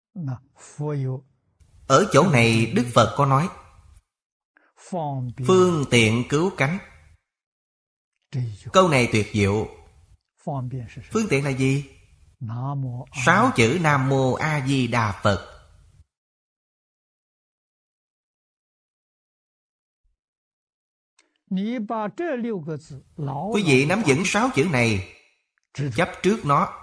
Ở chỗ này Đức Phật có nói phương tiện cứu cánh. Câu này tuyệt diệu. Phương tiện là gì? 6 chữ Nam Mô A Di Đà Phật. Quý vị nắm vững 6 chữ này, chấp trước nó.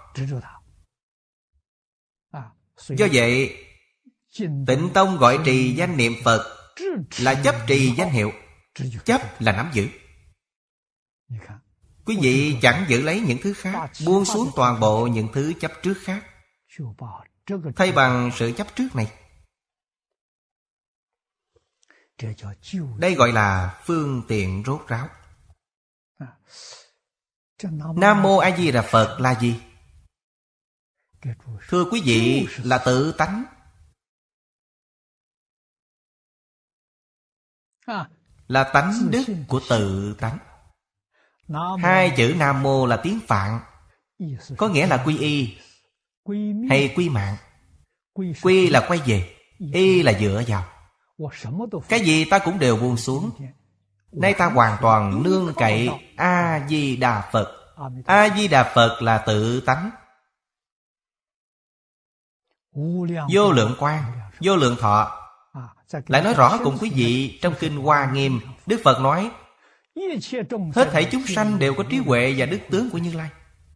Do vậy, Tịnh Tông gọi trì danh niệm Phật là chấp trì danh hiệu. Chấp là nắm giữ. Quý vị chẳng giữ lấy những thứ khác, buông xuống toàn bộ những thứ chấp trước khác, thay bằng sự chấp trước này. Đây gọi là phương tiện rốt ráo. Nam Mô A Di Đà Phật là gì? Thưa quý vị, là tự tánh. Là tánh đức của tự tánh. 2 chữ Nam Mô là tiếng Phạn, có nghĩa là quy y hay quy mạng. Quy là quay về, y là dựa vào. Cái gì ta cũng đều buông xuống. Nay ta hoàn toàn nương cậy A-di-đà Phật. A-di-đà Phật là tự tánh. Vô lượng quang, vô lượng thọ. Lại nói rõ cùng quý vị, trong Kinh Hoa Nghiêm, Đức Phật nói hết thảy chúng sanh đều có trí huệ và đức tướng của Như Lai.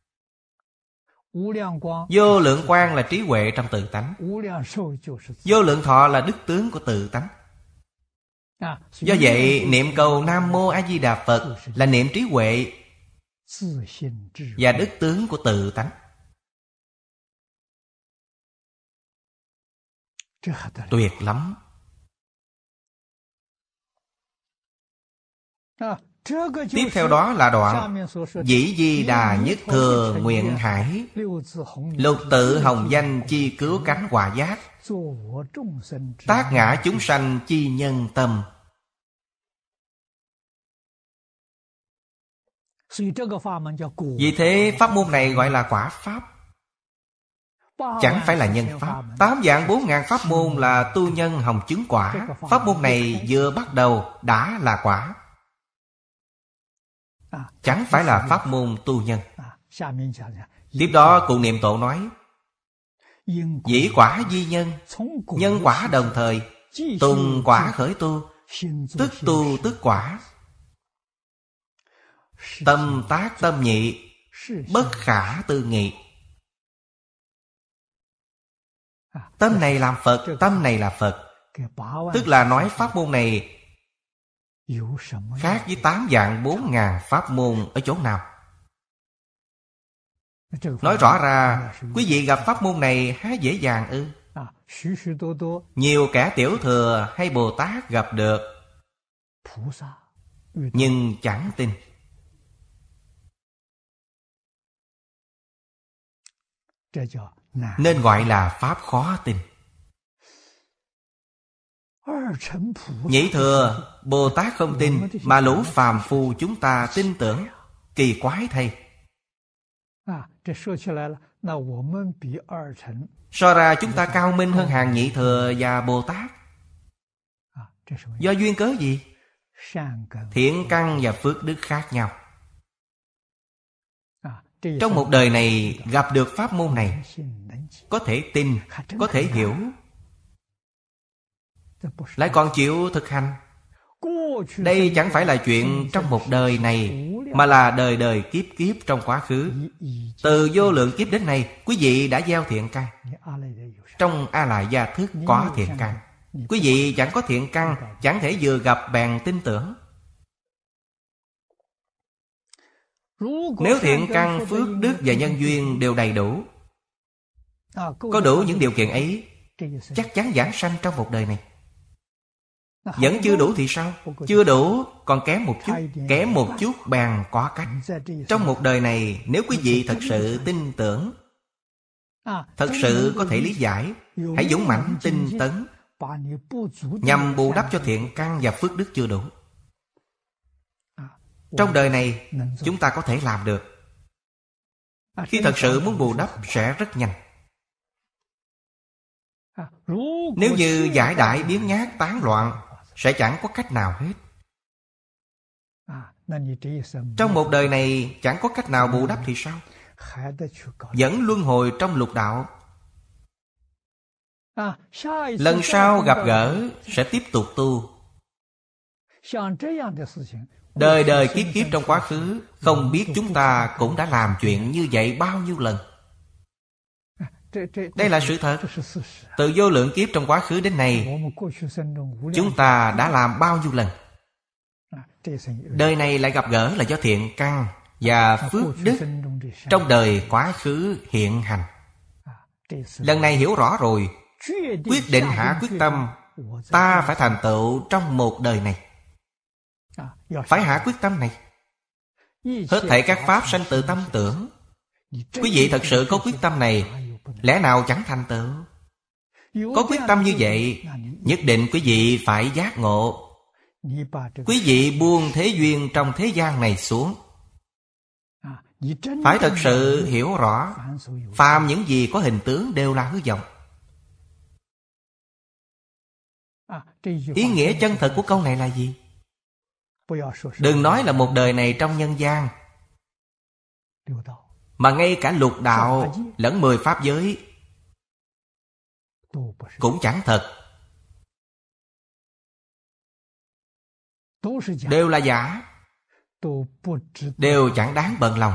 Vô lượng quang là trí huệ trong tự tánh. Vô lượng thọ là đức tướng của tự tánh. Do vậy, niệm câu Nam Mô A Di Đà Phật là niệm trí huệ và đức tướng của tự tánh. Tuyệt lắm. Tiếp theo đó là đoạn Dĩ Di Đà Nhất Thừa Nguyện Hải, Lục Tự Hồng Danh Chi Cứu Cánh Hòa Giác, Tác Ngã Chúng Sanh Chi Nhân Tâm. Vì thế pháp môn này gọi là quả pháp, chẳng phải là nhân pháp. 8 vạn 4 ngàn pháp môn là tu nhân hồng chứng quả. Pháp môn này vừa bắt đầu đã là quả, chẳng phải là pháp môn tu nhân. Tiếp đó cụ Niệm Tổ nói dĩ quả di nhân, nhân quả đồng thời, tùng quả khởi tu, tức tu tức quả, tâm tác tâm nhị, bất khả tư nghị. Tâm này làm Phật, tâm này là Phật. Tức là nói pháp môn này khác với 8 vạn 4 ngàn pháp môn ở chỗ nào? Nói rõ ra, quý vị gặp pháp môn này há dễ dàng ư? Nhiều kẻ tiểu thừa hay Bồ Tát gặp được, nhưng chẳng tin. Nên gọi là pháp khó tin. Nhị thừa, Bồ Tát không tin, mà lũ phàm phu chúng ta tin tưởng. Kỳ quái thay. So ra chúng ta cao minh hơn hàng nhị thừa và Bồ Tát. Do duyên cớ gì? Thiện căn và phước đức khác nhau. Trong một đời này gặp được pháp môn này, có thể tin, có thể hiểu, lại còn chịu thực hành. Đây chẳng phải là chuyện trong một đời này, mà là đời đời kiếp kiếp trong quá khứ. Từ vô lượng kiếp đến nay, quý vị đã gieo thiện căn. Trong A Lại Gia Thức có thiện căn. Quý vị chẳng có thiện căn, chẳng thể vừa gặp bèn tin tưởng. Nếu thiện căn, phước đức và nhân duyên đều đầy đủ, có đủ những điều kiện ấy, chắc chắn giảng sanh trong một đời này. Vẫn chưa đủ thì sao? Chưa đủ, còn kém một chút. Kém một chút bèn có cách. Trong một đời này, nếu quý vị thật sự tin tưởng, thật sự có thể lý giải, hãy dũng mãnh tinh tấn, nhằm bù đắp cho thiện căn và phước đức chưa đủ. Trong đời này, chúng ta có thể làm được. Khi thật sự muốn bù đắp sẽ rất nhanh. Nếu như giải đãi biếng nhác tán loạn, sẽ chẳng có cách nào hết. Trong một đời này chẳng có cách nào bù đắp thì sao? Vẫn luân hồi trong lục đạo. Lần sau gặp gỡ sẽ tiếp tục tu. Đời đời kiếp kiếp trong quá khứ, không biết chúng ta cũng đã làm chuyện như vậy bao nhiêu lần. Đây là sự thật. Từ vô lượng kiếp trong quá khứ đến nay, chúng ta đã làm bao nhiêu lần. Đời này lại gặp gỡ là do thiện căn và phước đức trong đời quá khứ hiện hành. Lần này hiểu rõ rồi, quyết định hạ quyết tâm, ta phải thành tựu trong một đời này. Phải hạ quyết tâm này. Hết thảy các pháp sanh từ tâm tưởng. Quý vị thật sự có quyết tâm này, lẽ nào chẳng thành tựu? Có quyết tâm như vậy, nhất định quý vị phải giác ngộ. Quý vị buông thế duyên trong thế gian này xuống. Phải thật sự hiểu rõ, phàm những gì có hình tướng đều là hư vọng. Ý nghĩa chân thật của câu này là gì? Đừng nói là một đời này trong nhân gian, mà ngay cả lục đạo lẫn 10 pháp giới cũng chẳng thật, đều là giả, đều chẳng đáng bận lòng.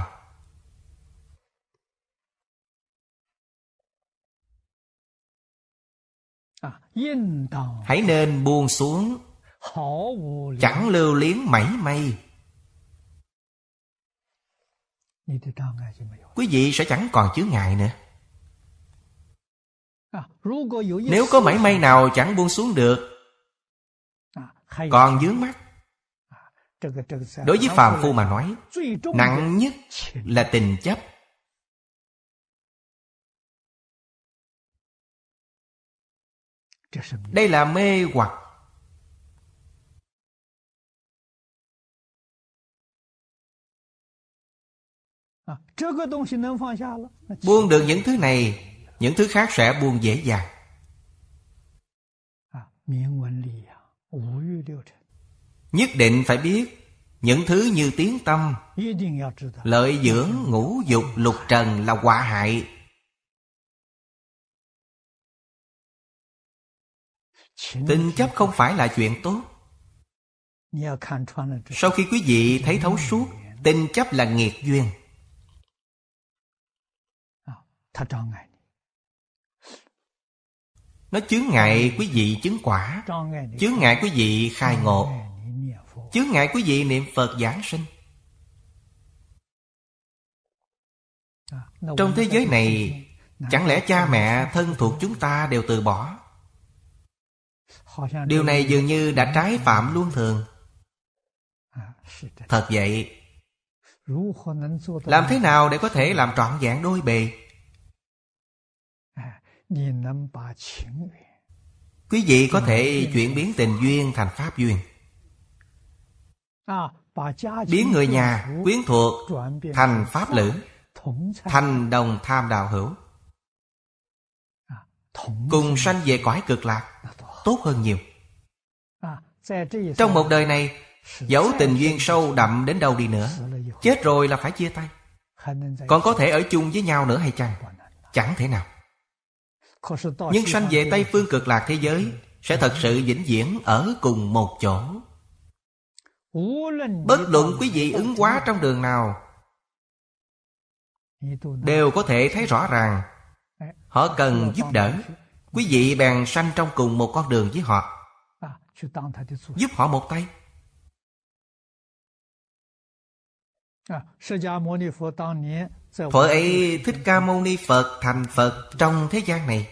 Hãy nên buông xuống, chẳng lưu luyến mảy may. Quý vị sẽ chẳng còn chướng ngại nữa. Nếu có mảy may nào chẳng buông xuống được, còn vướng mắc, đối với phàm phu mà nói, nặng nhất là tình chấp. Đây là mê hoặc. Buông được những thứ này, những thứ khác sẽ buông dễ dàng. Nhất định phải biết những thứ như tiếng tâm, lợi dưỡng, ngũ dục, lục trần là họa hại. Tình chấp không phải là chuyện tốt. Sau khi quý vị thấy thấu suốt, tình chấp là nghiệt duyên. Nó chướng ngại quý vị chứng quả, chướng ngại quý vị khai ngộ, chướng ngại quý vị niệm Phật giảng sinh. Trong thế giới này, chẳng lẽ cha mẹ thân thuộc chúng ta đều từ bỏ? Điều này dường như đã trái phạm luân thường. Thật vậy, làm thế nào để có thể làm trọn vẹn đôi bề? Quý vị có thể chuyển biến tình duyên thành pháp duyên, biến người nhà, quyến thuộc thành pháp lữ, thành đồng tham đạo hữu, cùng sanh về cõi cực lạc, tốt hơn nhiều. Trong một đời này, dẫu tình duyên sâu đậm đến đâu đi nữa, chết rồi là phải chia tay. Còn có thể ở chung với nhau nữa hay chăng? Chẳng thể nào. Nhưng sanh về Tây Phương cực lạc thế giới sẽ thật sự vĩnh viễn ở cùng một chỗ. Bất luận quý vị ứng hóa trong đường nào, đều có thể thấy rõ ràng họ cần giúp đỡ. Quý vị bèn sanh trong cùng một con đường với họ, giúp họ một tay. Thuở ấy Thích Ca Mâu Ni Phật thành Phật trong thế gian này.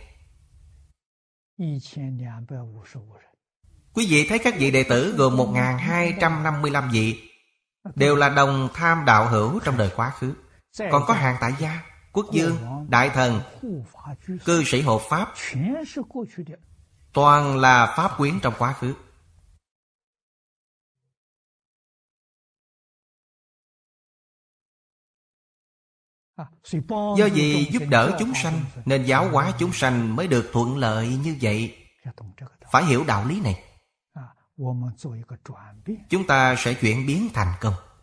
Quý vị thấy các vị đệ tử gồm 1255 vị, đều là đồng tham đạo hữu trong đời quá khứ. Còn có hàng tại gia, quốc vương, đại thần, cư sĩ hộ pháp, toàn là pháp quyến trong quá khứ. Do vì giúp đỡ chúng sanh nên giáo hóa chúng sanh mới được thuận lợi như vậy. Phải hiểu đạo lý này, chúng ta sẽ chuyển biến thành công.